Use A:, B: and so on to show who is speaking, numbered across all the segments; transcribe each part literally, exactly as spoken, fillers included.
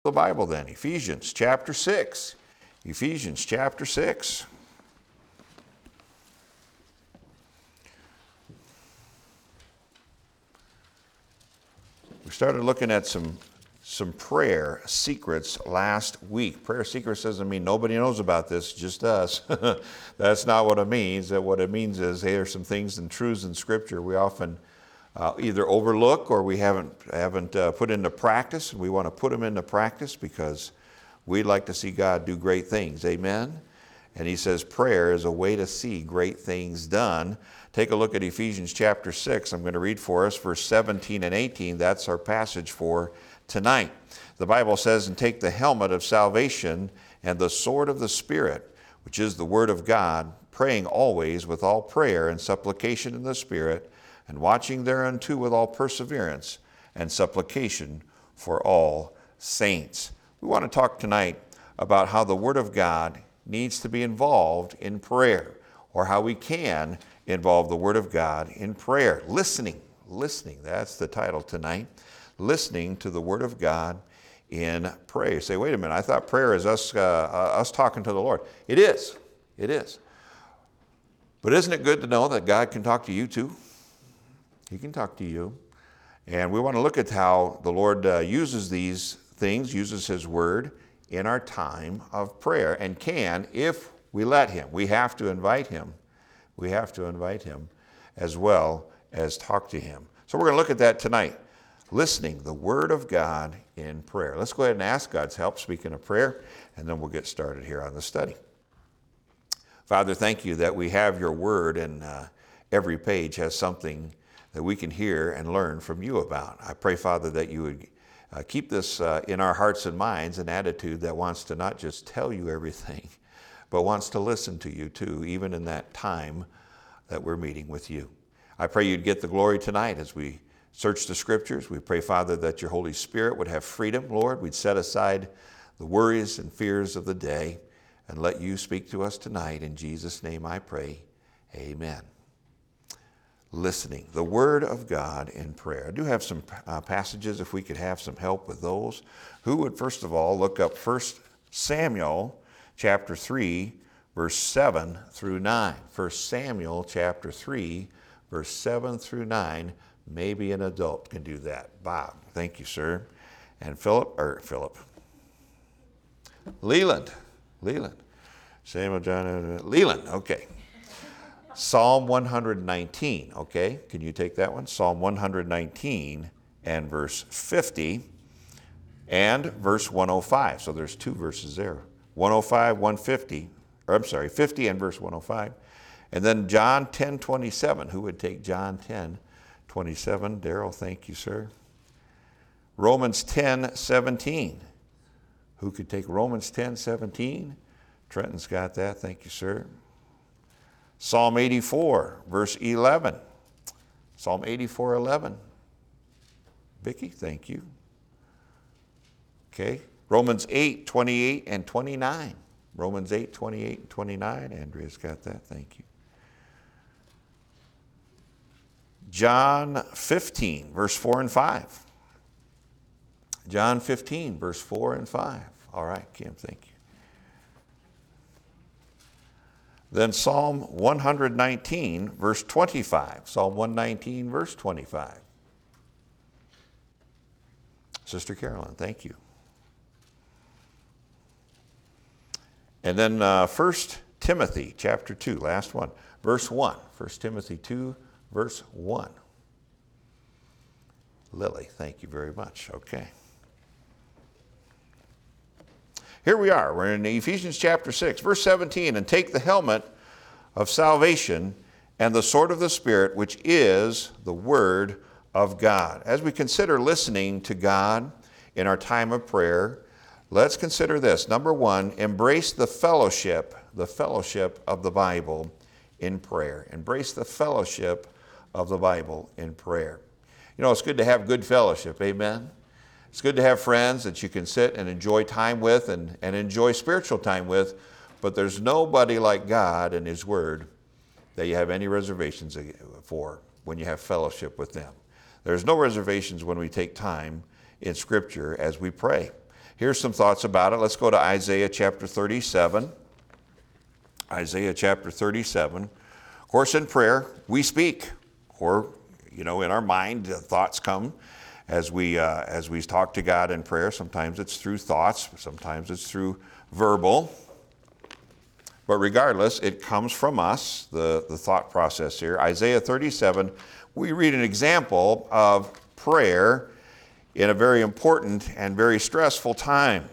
A: The Bible then, Ephesians chapter six. Ephesians chapter six. We started looking at some, some prayer secrets last week. Prayer secrets doesn't mean nobody knows about this, just us. That's not what it means. That what it means is there are some things and truths in Scripture we often Uh, either overlook or we haven't haven't uh, put into practice, and we want to put them into practice because we'd like to see God do great things. Amen? And he says prayer is a way to see great things done. Take a look at Ephesians chapter six. I'm going to read for us verse seventeen and eighteen. That's our passage for tonight. The Bible says, "And take the helmet of salvation and the sword of the Spirit, which is the word of God, praying always with all prayer and supplication in the Spirit, and watching thereunto with all perseverance and supplication for all saints." We want to talk tonight about how the Word of God needs to be involved in prayer, or how we can involve the Word of God in prayer. Listening, listening, that's the title tonight. Listening to the Word of God in prayer. You say, wait a minute, I thought prayer is us, uh, us talking to the Lord. It is, it is. But isn't it good to know that God can talk to you too? He can talk to you. And we want to look at how the Lord uh, uses these things, uses His Word in our time of prayer, and can if we let Him. We have to invite Him. We have to invite Him as well as talk to Him. So we're going to look at that tonight. Listening, the Word of God in prayer. Let's go ahead and ask God's help, speaking of prayer, and then we'll get started here on the study. Father, thank you that we have your Word, and uh, every page has something that we can hear and learn from you about. I pray, Father, that you would uh, keep this uh, in our hearts and minds, an attitude that wants to not just tell you everything, but wants to listen to you too, even in that time that we're meeting with you. I pray you'd get the glory tonight as we search the Scriptures. We pray, Father, that your Holy Spirit would have freedom, Lord. We'd set aside the worries and fears of the day and let you speak to us tonight. In Jesus' name I pray, amen. Listening, the Word of God in prayer. I do have some uh, passages, if we could have some help with those. Who would first of all look up First Samuel chapter three, verse seven through nine. First Samuel chapter three, verse seven through nine. Maybe an adult can do that. Bob, thank you, sir. And Philip, or Philip. Leland, Leland. Samuel, John, Leland, okay. Psalm one nineteen, okay? Can you take that one? Psalm one nineteen and verse fifty and verse one oh five. So there's two verses there. one oh five, one fifty, or I'm sorry, fifty and verse one oh five. And then John ten twenty-seven. Who would take John ten twenty-seven? Darrell, thank you, sir. Romans ten seventeen. Who could take Romans ten seventeen? Trenton's got that. Thank you, sir. Psalm eighty-four, verse eleven. Psalm eighty-four, eleven. Vicki, thank you. Okay. Romans eight, twenty-eight and twenty-nine. Romans eight, twenty-eight and twenty-nine. Andrea's got that. Thank you. John fifteen, verse four and five. John fifteen, verse four and five. All right, Kim, thank you. Then Psalm one nineteen, verse twenty-five. Psalm one nineteen, verse twenty-five. Sister Carolyn, thank you. And then uh, First Timothy chapter two, last one, verse one. First Timothy two, verse one. Lily, thank you very much. Okay. Here we are. We're in Ephesians chapter six, verse seventeen. "And take the helmet of salvation and the sword of the Spirit, which is the Word of God." As we consider listening to God in our time of prayer, let's consider this. Number one, embrace the fellowship, the fellowship of the Bible in prayer. Embrace the fellowship of the Bible in prayer. You know, it's good to have good fellowship. Amen. It's good to have friends that you can sit and enjoy time with and, and enjoy spiritual time with, but there's nobody like God and His Word that you have any reservations for when you have fellowship with them. There's no reservations when we take time in Scripture as we pray. Here's some thoughts about it. Let's go to Isaiah chapter thirty-seven. Isaiah chapter thirty-seven. Of course, in prayer, we speak, or, you know, in our mind, uh, thoughts come as we, uh, as we talk to God in prayer. Sometimes it's through thoughts, sometimes it's through verbal. But regardless, it comes from us, the, the thought process here. Isaiah thirty-seven, we read an example of prayer in a very important and very stressful time.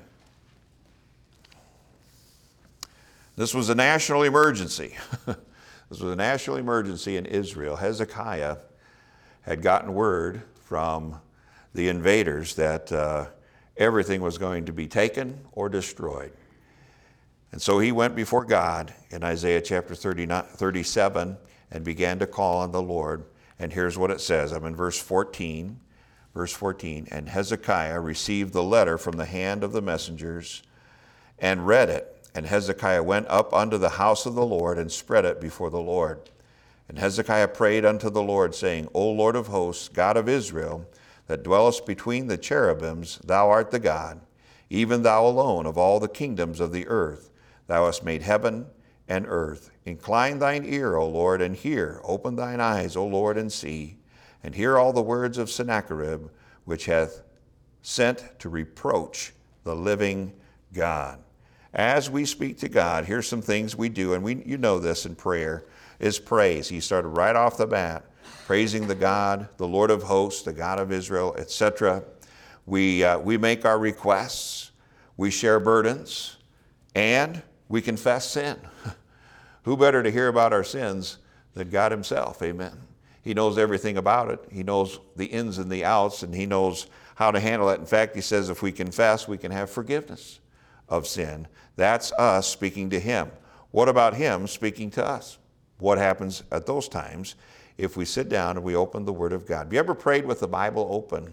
A: This was a national emergency. This was a national emergency in Israel. Hezekiah had gotten word from the invaders that uh, everything was going to be taken or destroyed. And so he went before God in Isaiah chapter thirty-seven and began to call on the Lord. And here's what it says. I'm in verse fourteen. Verse fourteen, and Hezekiah received the letter from the hand of the messengers and read it. And Hezekiah went up unto the house of the Lord and spread it before the Lord. And Hezekiah prayed unto the Lord, saying, O Lord of hosts, God of Israel, that dwellest between the cherubims, thou art the God, even thou alone of all the kingdoms of the earth. Thou hast made heaven and earth. Incline thine ear, O Lord, and hear. Open thine eyes, O Lord, and see. And hear all the words of Sennacherib, which hath sent to reproach the living God. As we speak to God, here's some things we do, and we, you know this in prayer, is praise. He started right off the bat, praising the God, the Lord of hosts, the God of Israel, et cetera. We, uh, we make our requests, we share burdens, and we confess sin. Who better to hear about our sins than God himself? Amen. He knows everything about it. He knows the ins and the outs, and he knows how to handle it. In fact, he says if we confess, we can have forgiveness of sin. That's us speaking to him. What about him speaking to us? What happens at those times if we sit down and we open the Word of God? Have you ever prayed with the Bible open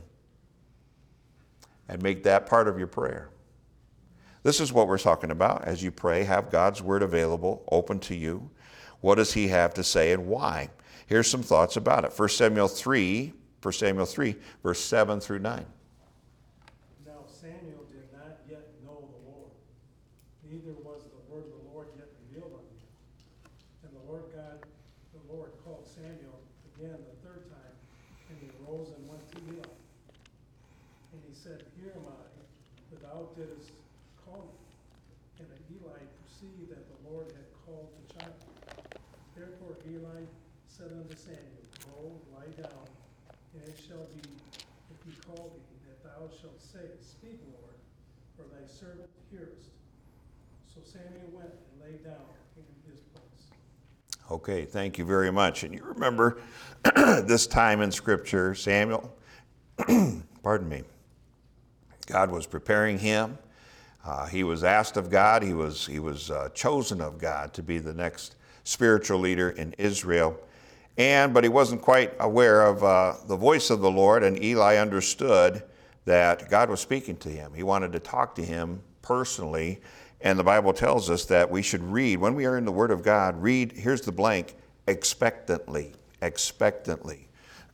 A: and make that part of your prayer? This is what we're talking about. As you pray, have God's Word available, open to you. What does he have to say and why? Here's some thoughts about it. First Samuel three, First Samuel three, verse seven through nine.
B: Now Samuel did not yet know the Lord, neither was the word of the Lord yet revealed unto him. And the Lord God, the Lord called Samuel again the third time, and he arose and went to Eli. And he said, Here am I, for thou didst call me. And Eli perceived that the Lord had called the child. Therefore Eli said unto Samuel, Go, lie down, and it shall be, if he call thee, that thou shalt say, Speak, Lord, for thy servant hearest. So Samuel went and lay down in his place.
A: Okay, thank you very much. And you remember this time in Scripture, Samuel, pardon me, God was preparing him. Uh, he was asked of God. He was, he was uh, chosen of God to be the next spiritual leader in Israel. And, but he wasn't quite aware of uh, the voice of the Lord, and Eli understood that God was speaking to him. He wanted to talk to him personally, and the Bible tells us that we should read, when we are in the Word of God, read, here's the blank, expectantly, expectantly.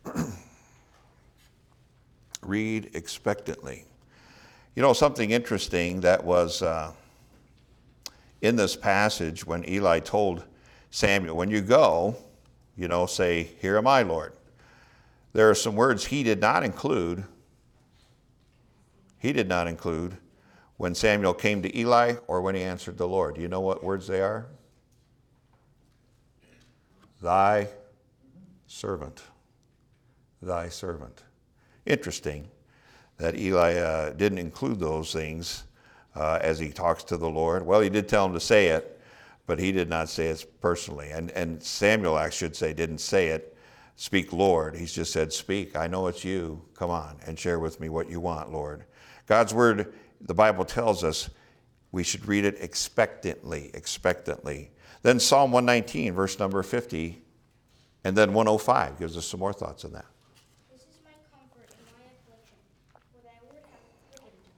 A: Read expectantly. You know, something interesting that was uh, in this passage when Eli told Samuel, when you go, you know, say, Here am I, Lord. There are some words he did not include. He did not include when Samuel came to Eli or when he answered the Lord. Do you know what words they are? Thy servant. Thy servant. Interesting that Eli uh, didn't include those things uh, as he talks to the Lord. Well, he did tell him to say it, but he did not say it personally. And, and Samuel, I should say, didn't say it, speak, Lord. He just said, speak. I know it's you. Come on and share with me what you want, Lord. God's word, the Bible tells us we should read it expectantly, expectantly. Then Psalm one nineteen, verse number fifty, and then one oh five gives us some more thoughts on that.
C: This is my comfort in my affliction, for thy word hath given to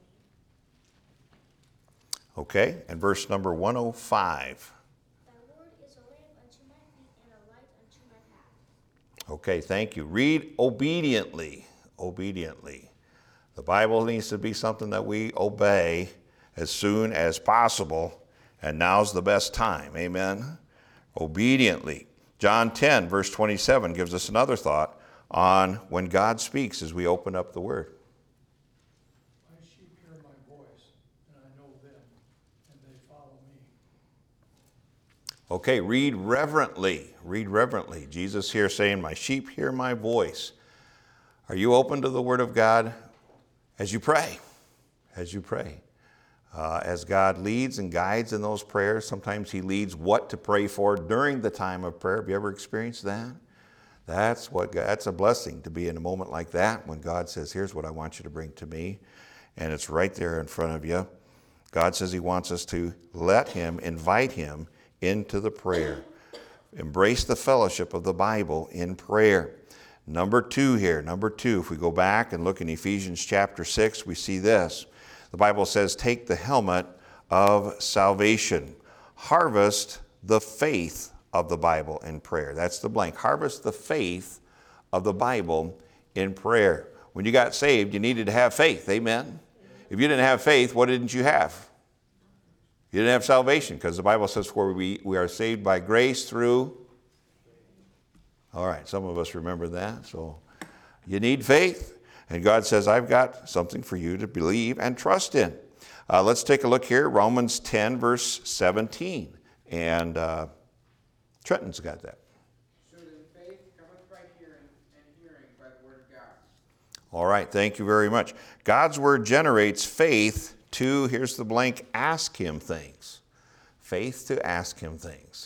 C: me.
A: Okay, and verse number one oh five.
C: Thy word is a lamp unto my feet and a light unto my path.
A: Okay, thank you. Read obediently, obediently. The Bible needs to be something that we obey as soon as possible, and now's the best time. Amen? Obediently. John ten, verse twenty-seven gives us another thought on when God speaks as we open up the Word.
B: My sheep hear my voice, and I know them, and they follow me.
A: Okay, read reverently. Read reverently. Jesus here saying, my sheep hear my voice. Are you open to the Word of God as you pray? As you pray. Uh, as God leads and guides in those prayers, sometimes He leads what to pray for during the time of prayer. Have you ever experienced that? That's what God, that's a blessing to be in a moment like that when God says, here's what I want you to bring to me. And it's right there in front of you. God says He wants us to let Him, invite Him into the prayer. Embrace the fellowship of the Bible in prayer. Number two here, number two, if we go back and look in Ephesians chapter six, we see this. The Bible says, take the helmet of salvation. Harvest the faith of the Bible in prayer. That's the blank. Harvest the faith of the Bible in prayer. When you got saved, you needed to have faith. Amen? If you didn't have faith, what didn't you have? You didn't have salvation, because the Bible says, for we, we are saved by grace through. All right, some of us remember that. So you need faith. And God says, I've got something for you to believe and trust in. Uh, let's take a look here, Romans ten, verse seventeen. And uh, Trenton's got that.
D: So then faith cometh by hearing, and hearing by the word of God.
A: All right, thank you very much. God's word generates faith to, here's the blank, ask Him things. Faith to ask Him things.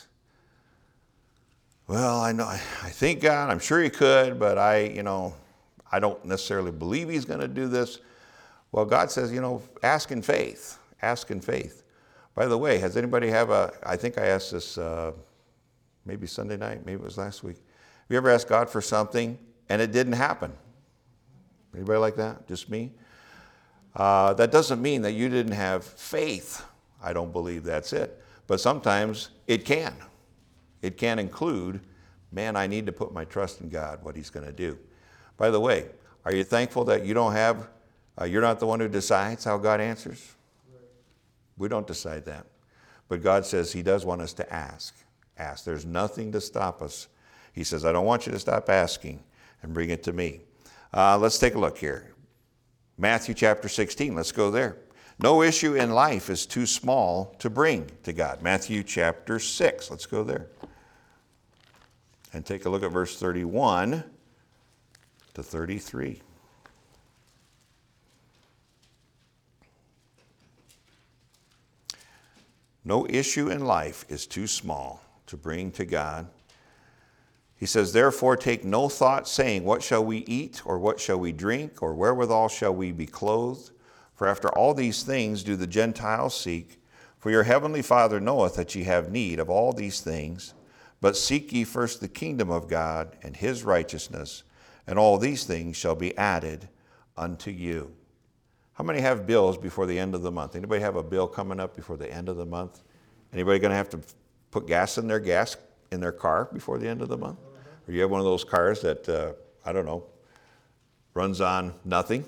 A: Well, I know, I think God, I'm sure He could, but I, you know, I don't necessarily believe He's going to do this. Well, God says, you know, ask in faith. Ask in faith. By the way, has anybody have a, I think I asked this uh, maybe Sunday night, maybe it was last week. Have you ever asked God for something and it didn't happen? Anybody like that? Just me? Uh, that doesn't mean that you didn't have faith. I don't believe that's it. But sometimes it can. It can include, man, I need to put my trust in God, what He's going to do. By the way, are you thankful that you don't have, uh, you're not the one who decides how God answers? Right. We don't decide that. But God says He does want us to ask. Ask. There's nothing to stop us. He says, I don't want you to stop asking and bring it to me. Uh, let's take a look here. Matthew chapter sixteen, let's go there. No issue in life is too small to bring to God. Matthew chapter six, let's go there. And take a look at verse thirty-one to thirty-three. No issue in life is too small to bring to God. He says, therefore take no thought saying, what shall we eat, or what shall we drink, or wherewithal shall we be clothed? For after all these things do the Gentiles seek. For your heavenly Father knoweth that ye have need of all these things. But seek ye first the kingdom of God and His righteousness, and all these things shall be added unto you. How many have bills before the end of the month? Anybody have a bill coming up before the end of the month? Anybody going to have to put gas in their gas in their car before the end of the month? Or you have one of those cars that, uh, I don't know, runs on nothing?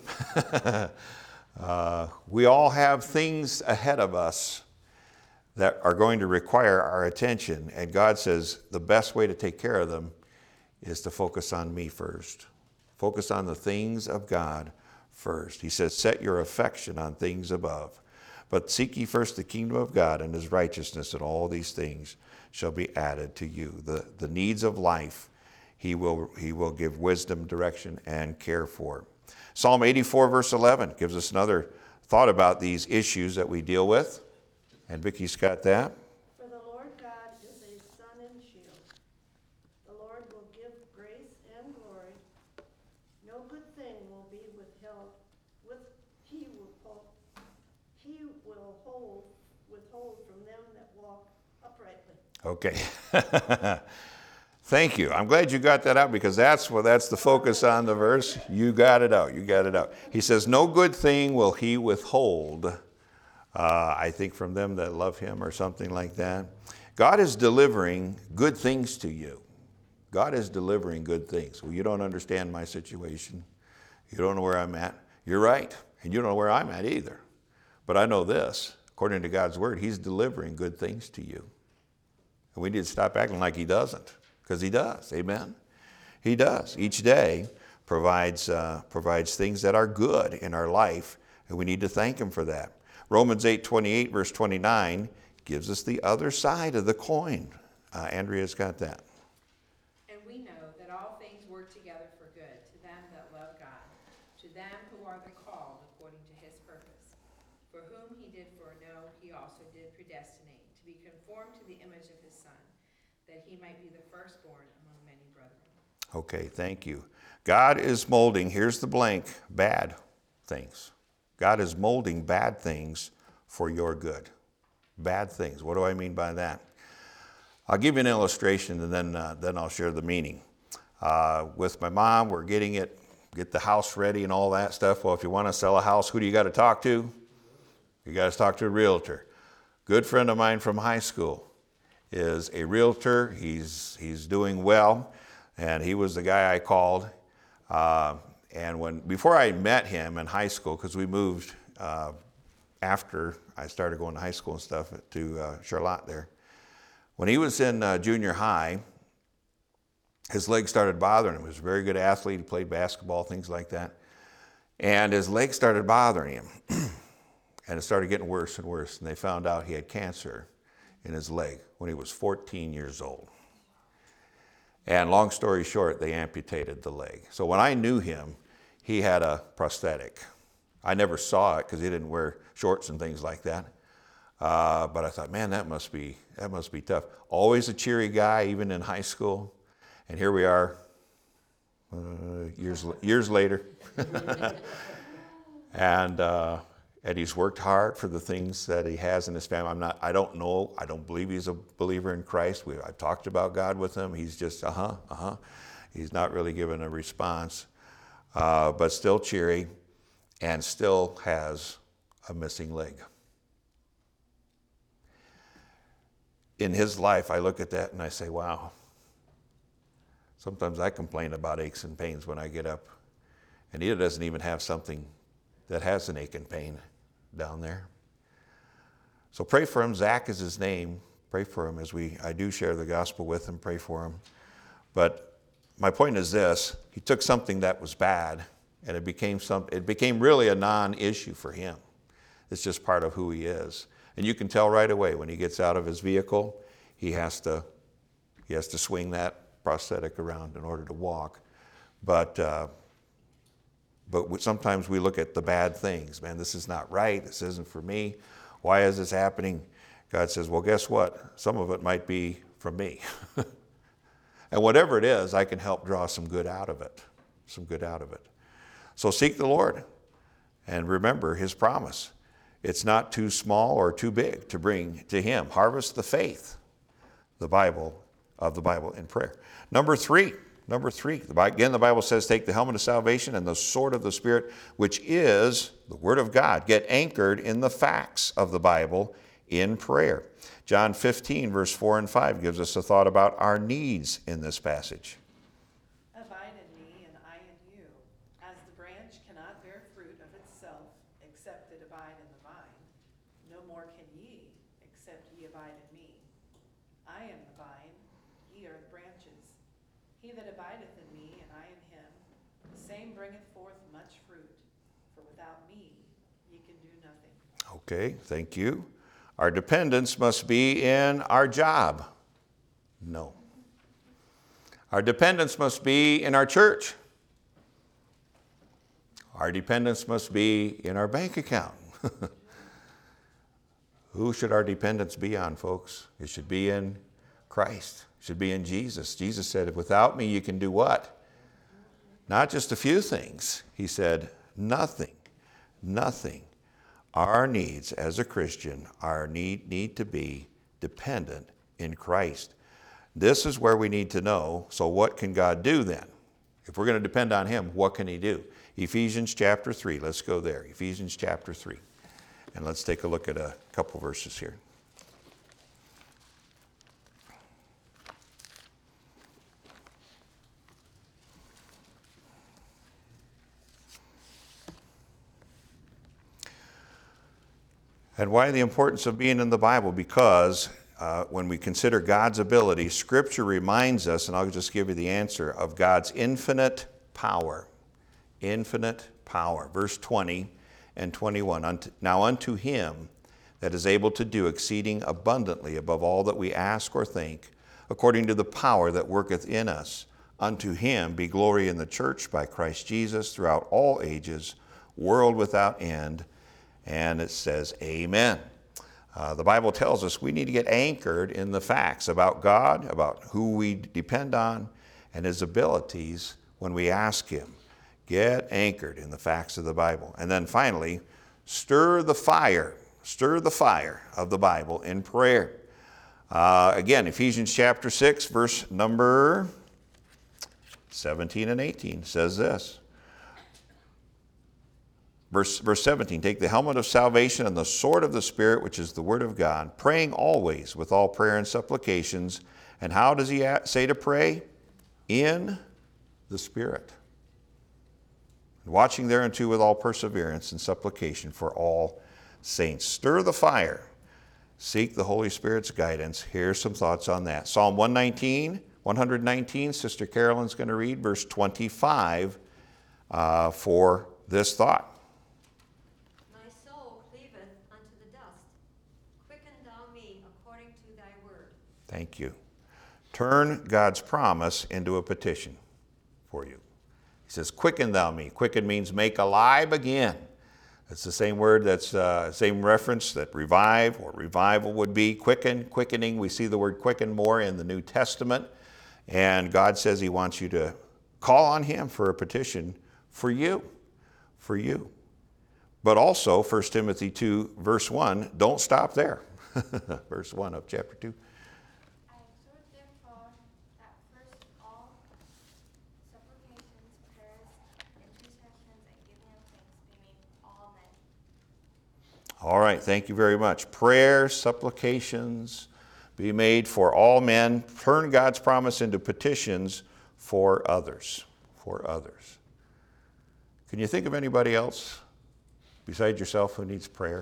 A: uh, we all have things ahead of us that are going to require our attention. And God says the best way to take care of them is to focus on me first. Focus on the things of God first. He says, set your affection on things above. But seek ye first the kingdom of God and His righteousness, and all these things shall be added to you. The, the needs of life, He will, he will give wisdom, direction, and care for. Psalm eighty-four, verse eleven, gives us another thought about these issues that we deal with. And Vicky's got that.
E: For the Lord God is a sun and shield. The Lord will give grace and glory. No good thing will be withheld. With he will hold, he will hold withhold from them that walk uprightly.
A: Okay. Thank you. I'm glad you got that out, because that's well, that's the focus on the verse. You got it out. You got it out. He says, no good thing will He withhold. Uh, I think from them that love Him, or something like that. God is delivering good things to you. God is delivering good things. Well, you don't understand my situation. You don't know where I'm at. You're right. And you don't know where I'm at either. But I know this. According to God's word, he's delivering good things to you. And we need to stop acting like he doesn't, because he does. Amen? He does. Each day provides, uh, provides things that are good in our life, and we need to thank him for that. Romans eight twenty-eight, verse twenty-nine, gives us the other side of the coin. Uh, Andrea's got that.
F: And we know that all things work together for good to them that love God, to them who are the called according to his purpose. For whom he did foreknow, he also did predestinate to be conformed to the image of his Son, that he might be the firstborn among many brethren.
A: Okay, thank you. God is molding, here's the blank, bad things. God is molding bad things for your good. Bad things. What do I mean by that? I'll give you an illustration and then, uh, then I'll share the meaning. Uh, with my mom, we're getting it, get the house ready and all that stuff. Well, if you want to sell a house, who do you got to talk to? You got to talk to a realtor. Good friend of mine from high school is a realtor. He's, he's doing well, and he was the guy I called. Uh, and when before I met him in high school, because we moved uh, after I started going to high school and stuff to uh, Charlotte there. When he was in uh, junior high, his legs started bothering him. He was a very good athlete. He played basketball, things like that. And his legs started bothering him. And it started getting worse and worse. And they found out he had cancer in his leg when he was fourteen years old. And long story short, they amputated the leg. So when I knew him, he had a prosthetic. I never saw it because he didn't wear shorts and things like that. Uh, but I thought, man, that must be that must be tough. Always a cheery guy, even in high school. And here we are, uh, years years later, and uh, and he's worked hard for the things that he has in his family. I'm not. I don't know. I don't believe he's a believer in Christ. We, I've talked about God with him. He's just uh huh, uh huh. He's not really given a response, uh, but still cheery, and still has a missing leg. In his life, I look at that and I say, wow. Sometimes I complain about aches and pains when I get up. And he doesn't even have something that has an ache and pain down there. So pray for him. Zach is his name. Pray for him as we, I do share the gospel with him. Pray for him. But my point is this. He took something that was bad and it became some, it became really a non-issue for him. It's just part of who he is. And you can tell right away when he gets out of his vehicle, he has to, he has to swing that prosthetic around in order to walk. But, uh, but sometimes we look at the bad things. Man, this is not right. This isn't for me. Why is this happening? God says, well, guess what? Some of it might be from me. And whatever it is, I can help draw some good out of it. Some good out of it. So seek the Lord and remember his promise. It's not too small or too big to bring to him. Harvest the faith, the Bible, of the Bible in prayer. Number three, number three, the, again, the Bible says, take the helmet of salvation and the sword of the Spirit, which is the Word of God. Get anchored in the facts of the Bible in prayer. John fifteen, verse four and five gives us a thought about our needs in this passage.
G: Abide in me, and I in you. As the branch cannot bear fruit of itself, except it abide in the vine, no more can ye, except ye abide in me. I am the vine, ye are the branches. He that abideth in me, and I in him, the same bringeth forth much fruit. For without me ye can do nothing.
A: Okay, thank you. Our dependence must be in our job. No. Our dependence must be in our church. Our dependence must be in our bank account. Who should our dependence be on, folks? It should be in Christ. It should be in Jesus. Jesus said, without me, you can do what? Not just a few things. He said, nothing, nothing. Our needs as a Christian, our need, need to be dependent in Christ. This is where we need to know, so what can God do then? If we're going to depend on him, what can he do? Ephesians chapter three, let's go there. Ephesians chapter three. And let's take a look at a couple verses here. And why the importance of being in the Bible? Because uh, when we consider God's ability, Scripture reminds us, and I'll just give you the answer, of God's infinite power. Infinite power. Verse twenty and twenty-one. Now unto him that is able to do exceeding abundantly above all that we ask or think, according to the power that worketh in us. Unto him be glory in the church by Christ Jesus throughout all ages, world without end. And it says, amen. Uh, the Bible tells us we need to get anchored in the facts about God, about who we depend on, and his abilities when we ask him. Get anchored in the facts of the Bible. And then finally, stir the fire, stir the fire of the Bible in prayer. Uh, again, Ephesians chapter six, verse number seventeen and eighteen says this. Verse, verse seventeen, take the helmet of salvation and the sword of the Spirit, which is the word of God, praying always with all prayer and supplications. And how does he say to pray? In the Spirit. Watching thereunto with all perseverance and supplication for all saints. Stir the fire. Seek the Holy Spirit's guidance. Here's some thoughts on that. Psalm one nineteen, one nineteen, Sister Carolyn's going to read verse twenty-five uh, for this thought.
H: My soul cleaveth unto the dust. Quicken thou me according to thy word.
A: Thank you. Turn God's promise into a petition for you. He says, quicken thou me. Quicken means make alive again. It's the same word, that's uh, same reference that revive or revival would be. Quicken, quickening. We see the word quicken more in the New Testament. And God says he wants you to call on him for a petition for you, for you. But also, First Timothy two, verse one, don't stop there. Verse one of chapter two.
C: I exhort therefore that first all supplications, prayers, intercessions, and giving of thanks be made with all men.
A: All right, thank you very much. Prayer, supplications be made for all men. Turn God's promise into petitions for others, for others. Can you think of anybody else besides yourself who needs prayer?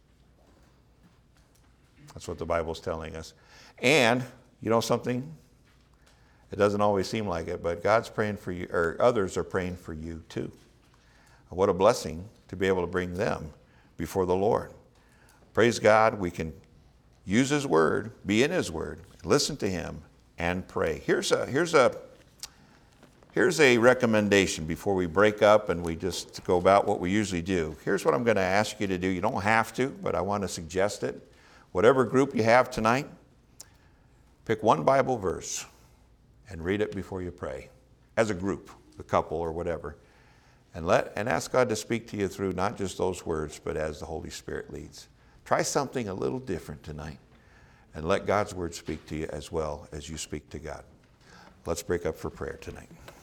A: That's what the Bible's telling us. And, you know something? It doesn't always seem like it, but God's praying for you, or others are praying for you too. What a blessing to be able to bring them before the Lord. Praise God, we can use his word, be in his word, listen to him, and pray. Here's a, here's a, here's a recommendation before we break up and we just go about what we usually do. Here's what I'm going to ask you to do. You don't have to, but I want to suggest it. Whatever group you have tonight, pick one Bible verse and read it before you pray, as a group, a couple or whatever. And let and ask God to speak to you through not just those words, but as the Holy Spirit leads. Try something a little different tonight and let God's word speak to you as well as you speak to God. Let's break up for prayer tonight.